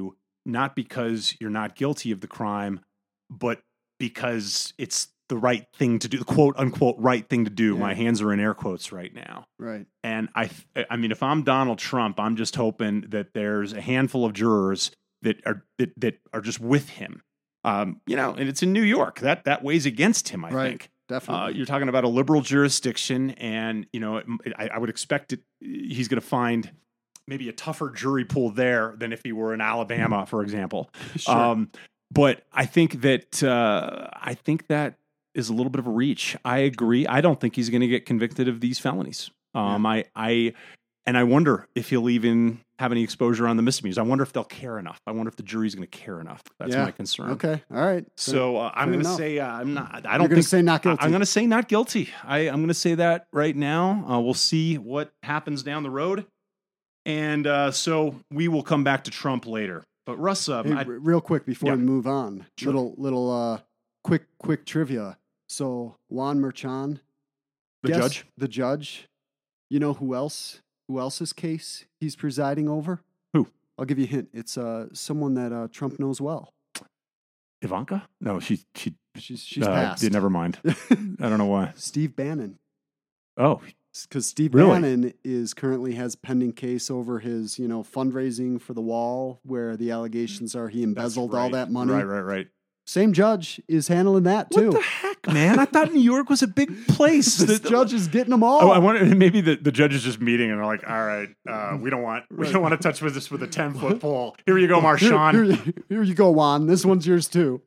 not because you're not guilty of the crime, but because it's the right thing to do, the quote unquote right thing to do. Yeah. My hands are in air quotes right now. Right. And I, I mean, if I'm Donald Trump, I'm just hoping that there's a handful of jurors that are that, that are just with him. Um, you know, and it's in New York. That that weighs against him, I Right. think. Definitely. Uh, you're talking about a liberal jurisdiction, and you know, it, I, I would expect it, he's going to find maybe a tougher jury pool there than if he were in Alabama, for example. Sure. Um, but I think that uh, I think that is a little bit of a reach. I agree. I don't think he's going to get convicted of these felonies. Um, Yeah. I, I, and I wonder if he'll even have any exposure on the misdemeanors. I wonder if they'll care enough. I wonder if the jury's going to care enough. That's Yeah. my concern. Okay. All right. So uh, I'm fair going to enough. say uh, I'm not. I You're don't going to think say not guilty. I- I'm going to say not guilty. I, I'm going to say that right now. Uh, we'll see what happens down the road, and uh, so we will come back to Trump later. But Russ, um, Hey, I, r- real quick before Yeah. we move on, Sure. little little uh, quick quick trivia. So Juan Merchan, the guess judge, the judge. You know who else? Who else's case he's presiding over? Who? I'll give you a hint. It's uh someone that uh, Trump knows well. Ivanka? No, she she She's she's uh, passed. did- never mind. I don't know why. Steve Bannon. Oh, Because Steve Really? Bannon is currently has pending case over his, you know, fundraising for the wall, where the allegations are he embezzled all right. that money. Right, right, right. Same judge is handling that too. What the heck, man? I thought New York was a big place. This The- judge is getting them all. Oh, I wonder maybe the, the judge is just meeting and they're like, all right, uh, we don't want we Right. don't want to touch with this with a ten foot pole. Here you go, Here, Marshawn. here, here you go, Juan. This one's yours too.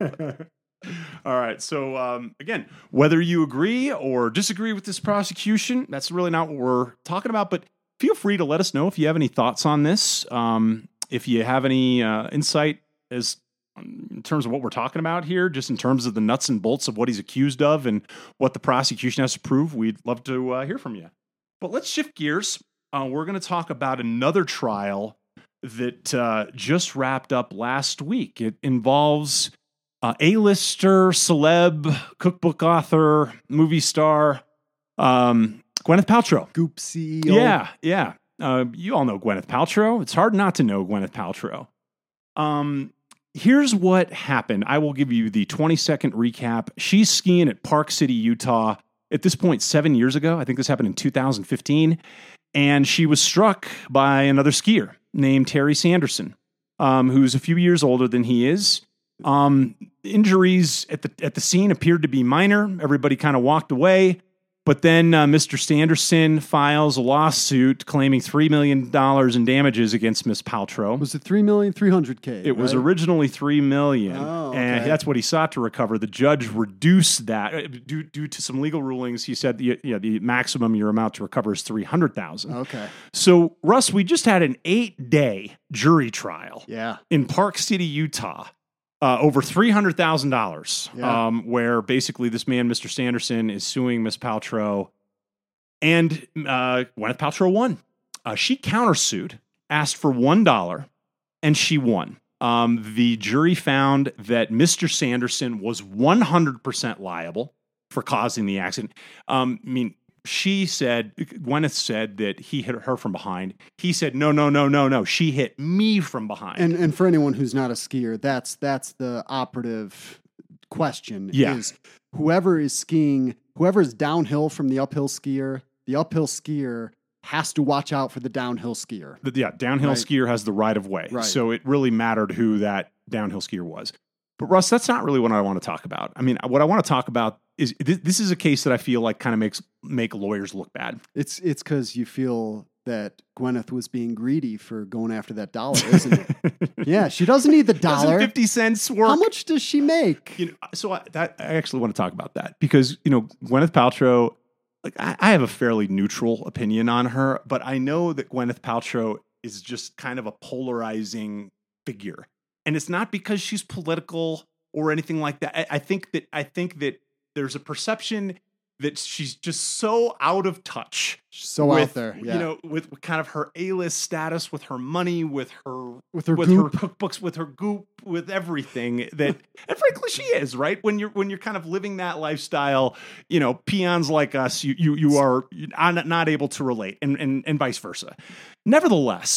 All right. So um, again, whether you agree or disagree with this prosecution, that's really not what we're talking about. But feel free to let us know if you have any thoughts on this. Um, if you have any uh, insight as in terms of what we're talking about here, just in terms of the nuts and bolts of what he's accused of and what the prosecution has to prove, we'd love to uh, hear from you. But let's shift gears. Uh, we're going to talk about another trial that uh, just wrapped up last week. It involves uh, A-lister, celeb, cookbook author, movie star, um, Gwyneth Paltrow. Goop C E O. Yeah, yeah. Uh, you all know Gwyneth Paltrow. It's hard not to know Gwyneth Paltrow. Um, here's what happened. I will give you the twenty second recap. She's skiing at Park City, Utah. At this point, seven years ago. I think this happened in two thousand fifteen. And she was struck by another skier named Terry Sanderson, um, who's a few years older than he is. Um, injuries at the at the scene appeared to be minor. Everybody kind of walked away. But then uh, Mister Sanderson files a lawsuit claiming three million dollars in damages against Miss Paltrow. Was it three million three hundred K? It was right? originally three million dollars, Oh, and okay. that's what he sought to recover. The judge reduced that uh, due, due to some legal rulings. He said the, yeah, the maximum your amount to recover is three hundred thousand dollars. Okay. So, Russ, we just had an eight-day jury trial Yeah. in Park City, Utah, uh, over three hundred thousand dollars, Yeah. um, where basically this man, Mister Sanderson, is suing Miss Paltrow, and uh, Gwyneth Paltrow won. Uh, she countersued, asked for one dollar, and she won. Um, the jury found that Mister Sanderson was one hundred percent liable for causing the accident. Um, I mean, she said, Gwyneth said that he hit her from behind. He said, no, no, no, no, no. She hit me from behind. And and for anyone who's not a skier, that's that's the operative question. Yeah. Is whoever is skiing, whoever is downhill from the uphill skier, the uphill skier has to watch out for the downhill skier. The- yeah, downhill Right. skier has the right of way. Right. So it really mattered who that downhill skier was. But Russ, that's not really what I want to talk about. I mean, what I want to talk about is this, this is a case that I feel like kind of makes make lawyers look bad. It's it's because you feel that Gwyneth was being greedy for going after that dollar, isn't it? Yeah, she doesn't need the Doesn't dollar. fifty cents work? How much does she make? You know, so I, that, I actually want to talk about that because, you know, Gwyneth Paltrow, like I, I have a fairly neutral opinion on her, but I know that Gwyneth Paltrow is just kind of a polarizing figure. And it's not because she's political or anything like that. I, I think that I think that there's a perception that she's just so out of touch. So with, out there, yeah. You know, with, with kind of her A-list status, with her money, with her with her with goop. her cookbooks, with her goop, with everything that, and frankly, she is right. When you're when you're kind of living that lifestyle, you know, peons like us, you you you are not not able to relate, and and and vice versa. Nevertheless,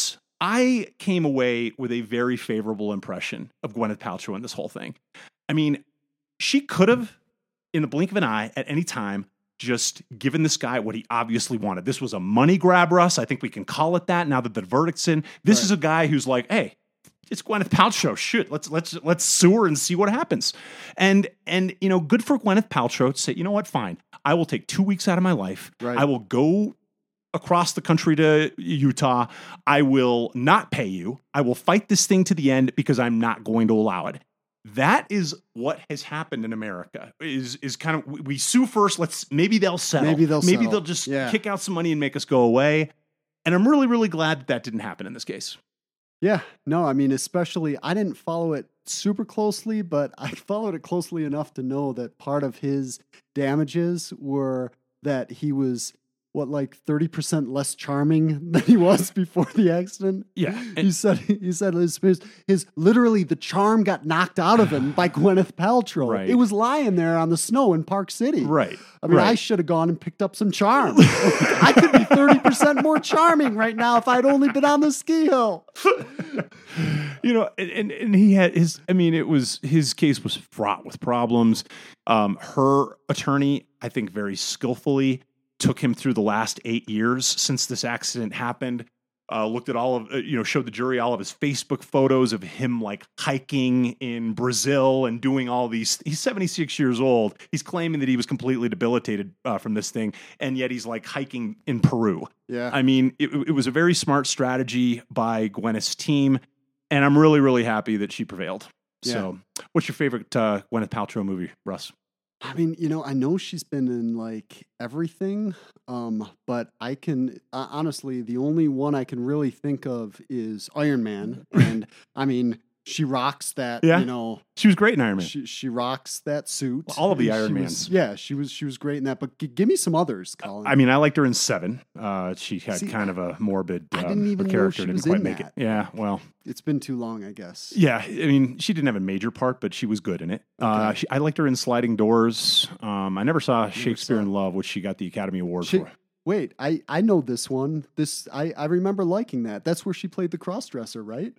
I came away with a very favorable impression of Gwyneth Paltrow in this whole thing. I mean, she could have, in the blink of an eye, at any time, just given this guy what he obviously wanted. This was a money grab, Russ. I think we can call it that now that the verdict's in. This right. is a guy who's like, hey, it's Gwyneth Paltrow. Shoot, let's let's let's sue her and see what happens. And and you know, good for Gwyneth Paltrow to say, you know what, fine. I will take two weeks out of my life. Right. I will go across the country to Utah. I will not pay you. I will fight this thing to the end because I'm not going to allow it. That is what has happened in America. Is is kind of we, we sue first. Let's maybe they'll settle. Maybe they'll maybe settle. they'll just yeah. kick out some money and make us go away. And I'm really really glad that that didn't happen in this case. Yeah, no, I mean, especially I didn't follow it super closely, but I followed it closely enough to know that part of his damages were that he was, what, like thirty percent less charming than he was before the accident? Yeah. He said, he said his, his, his, literally the charm got knocked out of him by Gwyneth Paltrow. Right. It was lying there on the snow in Park City. Right. I mean, right. I should have gone and picked up some charm. I could be thirty percent more charming right now if I'd only been on the ski hill. You know, and, and he had his, I mean, it was, his case was fraught with problems. Um, her attorney, I think very skillfully, took him through the last eight years since this accident happened. Uh, looked at all of, uh, you know, showed the jury all of his Facebook photos of him like hiking in Brazil and doing all these. He's seventy-six years old. He's claiming that he was completely debilitated uh, from this thing. And yet he's like hiking in Peru. Yeah. I mean, it, it was a very smart strategy by Gwyneth's team. And I'm really, really happy that she prevailed. Yeah. So what's your favorite uh, Gwyneth Paltrow movie, Russ? I mean, you know, I know she's been in like everything, um, but I can uh, honestly, the only one I can really think of is Iron Man, and I mean, she rocks that. Yeah. You know, she was great in Iron Man. She she rocks that suit. Well, all of the and Iron she Mans. Was, yeah, she was she was great in that. But g- give me some others, Colin. I mean, I liked her in Seven. Uh, she had See, kind of a morbid. Um, I didn't even her know character she didn't was quite in make that. it. Yeah, well, it's been too long, I guess. yeah. I mean, she didn't have a major part, but she was good in it. Okay. Uh, she, I liked her in Sliding Doors. Um, I never saw Shakespeare saw in Love, which she got the Academy Award She- for. Wait, I, I know this one. This I, I remember liking that. That's where she played the crossdresser, right?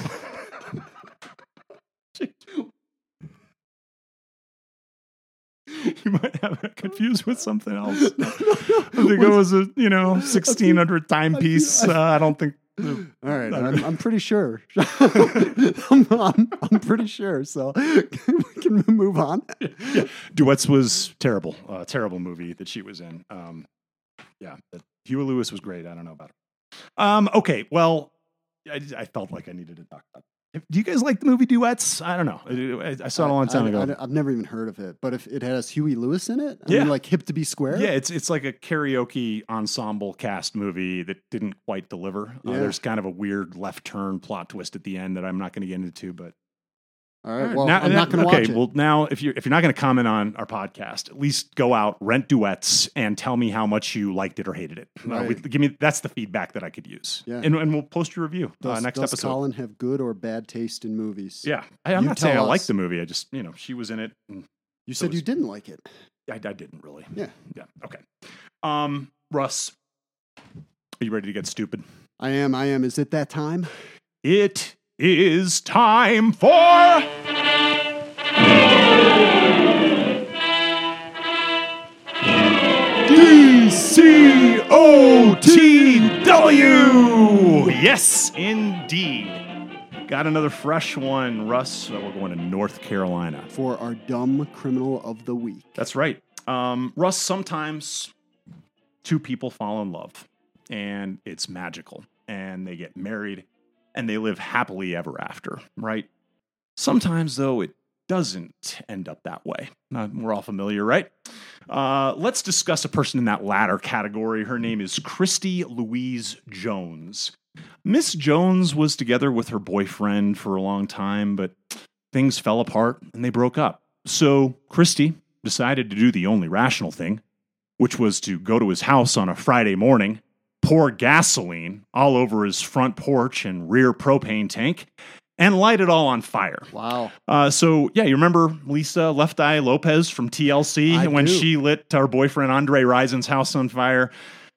You might have it confused with something else. I think it was a you know sixteen hundred timepiece. Uh, I don't think. All right, I'm, I'm pretty sure. I'm, I'm, I'm pretty sure. So we can move on. Yeah. Duets was terrible. Uh, terrible movie that she was in. Um, yeah, but Huey Lewis was great. I don't know about it. Um, okay, well, I, I felt like I needed to talk about it. Do you guys like the movie Duets? I don't know. I, I saw it a long time I, ago. I, I've never even heard of it, but if it has Huey Lewis in it, I Yeah. mean, like Hip to Be Square. Yeah, it's it's like a karaoke ensemble cast movie that didn't quite deliver. Uh, Yeah. there's kind of a weird left turn plot twist at the end that I'm not going to get into, but All right. Well, now, I'm not going to okay, watch it. well now if you're if you're not going to comment on our podcast, at least go out, rent Duets, and tell me how much you liked it or hated it. Uh, we, Right. give me that's the feedback that I could use. Yeah. And and we'll post your review does, uh, next does episode. Colin have good or bad taste in movies? Yeah, I, I'm You not saying I tell liked us. the movie. I just you know she was in it. And You So said you it's- didn't like it. I, I didn't really. Yeah. Yeah. Okay. Um, Russ, are you ready to get stupid? I am. I am. Is it that time? It is time for. D C O T W! Yes, indeed. Got another fresh one, Russ. So we're going to North Carolina. For our dumb criminal of the week. That's right. Um, Russ, sometimes two people fall in love and it's magical and they get married and they live happily ever after, right? Sometimes, though, it doesn't end up that way. Uh, we're all familiar, right? Uh, let's discuss a person in that latter category. Her name is Christy Louise Jones. Miss Jones was together with her boyfriend for a long time, but things fell apart and they broke up. So Christy decided to do the only rational thing, which was to go to his house on a Friday morning, pour gasoline all over his front porch and rear propane tank, and light it all on fire. Wow. Uh, so, yeah, you remember Lisa Left Eye Lopez from T L C I when do. she lit our boyfriend Andre Risen's house on fire?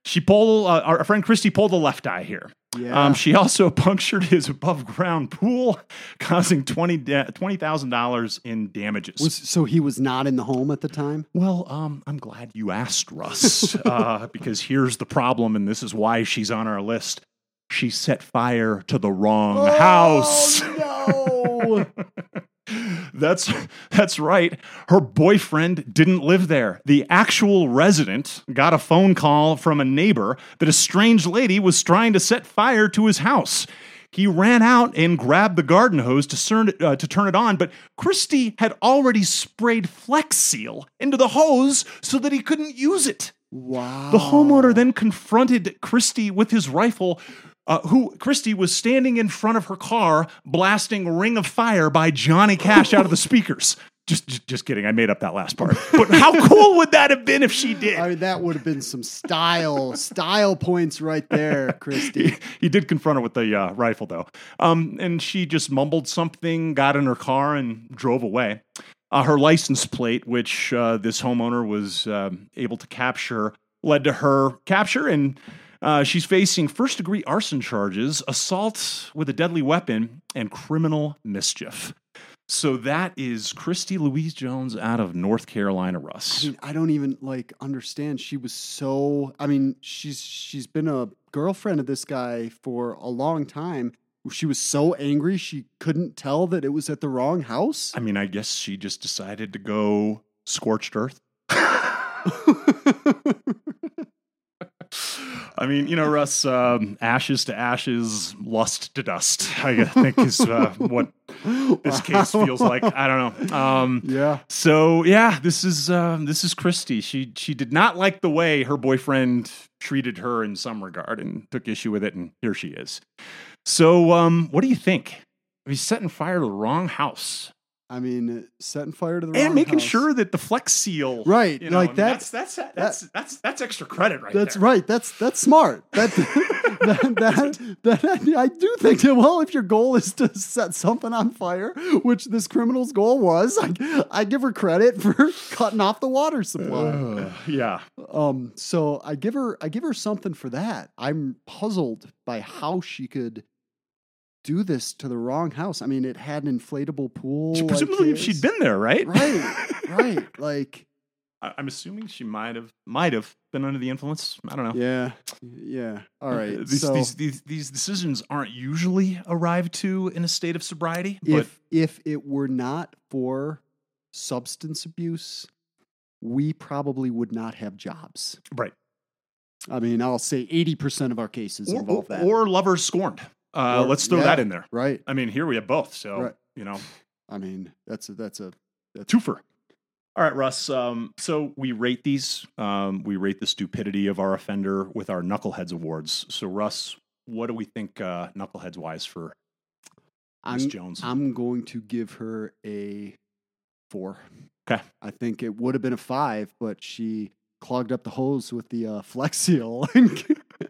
She pulled, uh, our friend Christy pulled the left eye here. Yeah. Um, she also punctured his above ground pool, causing twenty thousand dollars in damages. Was, so he was not in the home at the time? Well, um, I'm glad you asked, Russ, uh, because here's the problem, and this is why she's on our list. She set fire to the wrong oh, house. No. That's that's right. Her boyfriend didn't live there. The actual resident got a phone call from a neighbor that a strange lady was trying to set fire to his house. He ran out and grabbed the garden hose to, turn it, uh, to turn it on, but Christy had already sprayed Flex Seal into the hose so that he couldn't use it. Wow. The homeowner then confronted Christy with his rifle, Uh, who Christy was standing in front of her car blasting Ring of Fire by Johnny Cash out of the speakers. Just, just, just kidding. I made up that last part. But how cool would that have been if she did? I mean, that would have been some style, style points right there, Christy. He, he did confront her with the uh, rifle, though. Um, and she just mumbled something, got in her car, and drove away. Uh, her license plate, which uh, this homeowner was uh, able to capture, led to her capture, and Uh, she's facing first-degree arson charges, assault with a deadly weapon, and criminal mischief. So that is Christy Louise Jones out of North Carolina, Russ. I mean, I don't even like understand. She was so. I mean, she's she's been a girlfriend of this guy for a long time. She was so angry she couldn't tell that it was at the wrong house. I mean, I guess she just decided to go scorched earth. I mean, you know, Russ, um, ashes to ashes, lust to dust, I think is uh, what this case feels like. I don't know. Um, yeah. So, yeah, this is uh, this is Christy. She she did not like the way her boyfriend treated her in some regard and took issue with it, and here she is. So, um, what do you think? He's setting fire to the wrong house. I mean, setting fire to the wrong and making house. sure that the Flex Seal, right? You know, like I mean, that's, that's that's that's that, that's that's extra credit, right? That's there. right. That's that's smart. That that, that, that I do think that. Well, if your goal is to set something on fire, which this criminal's goal was, I, I give her credit for cutting off the water supply. Uh, yeah. Um. So I give her I give her something for that. I'm puzzled by how she could do this to the wrong house. I mean, it had an inflatable pool. She, presumably, like she'd been there, right? Right, right. Like, I, I'm assuming she might have, might have been under the influence. I don't know. yeah, yeah. All right. Uh, these, so these these these decisions aren't usually arrived to in a state of sobriety. But if if it were not for substance abuse, we probably would not have jobs. right, I mean, I'll say eighty percent of our cases or, involve or, that. or lovers scorned. Uh, Or- let's throw yeah. that in there. Right. I mean, here we have both. So Right. you know, I mean, that's a that's a that's twofer. All right, Russ. Um, so we rate these. Um, we rate the stupidity of our offender with our Knuckleheads Awards. So, Russ, what do we think uh, Knuckleheads wise for Miss I'm, Jones? I'm going to give her a four. Okay. I think it would have been a five, but she clogged up the hose with the uh, Flex Seal and,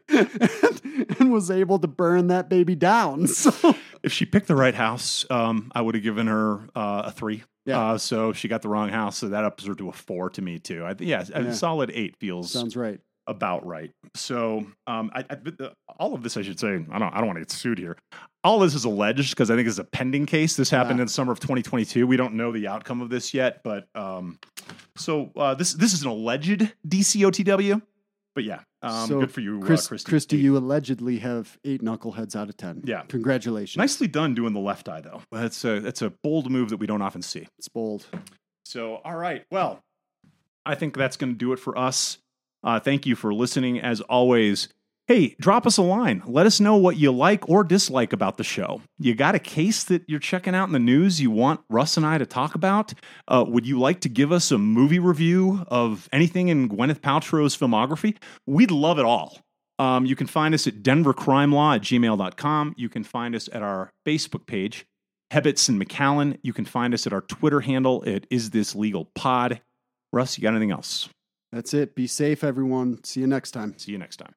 and, and was able to burn that baby down. So If she picked the right house, um, I would have given her uh, a three. Yeah. Uh, so she got the wrong house, so that ups her to a four to me too. I, yeah, a Yeah. solid eight feels sounds right. about right. So, um, I, I, the, all of this, I should say, I don't, I don't want to get sued here. All this is alleged because I think it's a pending case. This happened Yeah. in the summer of twenty twenty-two. We don't know the outcome of this yet, but um, so uh, this this is an alleged D C O T W. But yeah, um, So, good for you, Chris, uh, Christy. Christy, Eight. you allegedly have eight knuckleheads out of ten. Yeah. Congratulations. Nicely done doing the left eye though. That's a that's a bold move that we don't often see. It's bold. So, all right. Well, I think that's going to do it for us. Uh, thank you for listening. As always, hey, drop us a line. Let us know what you like or dislike about the show. You got a case that you're checking out in the news you want Russ and I to talk about? Uh, would you like to give us a movie review of anything in Gwyneth Paltrow's filmography? We'd love it all. Um, you can find us at denver crime law at gmail dot com. You can find us at our Facebook page, Hebbets and McAllen. You can find us at our Twitter handle at Is This Legal Pod. Russ, you got anything else? That's it. Be safe, everyone. See you next time. See you next time.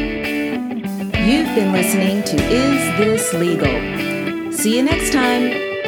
You've been listening to Is This Legal? See you next time.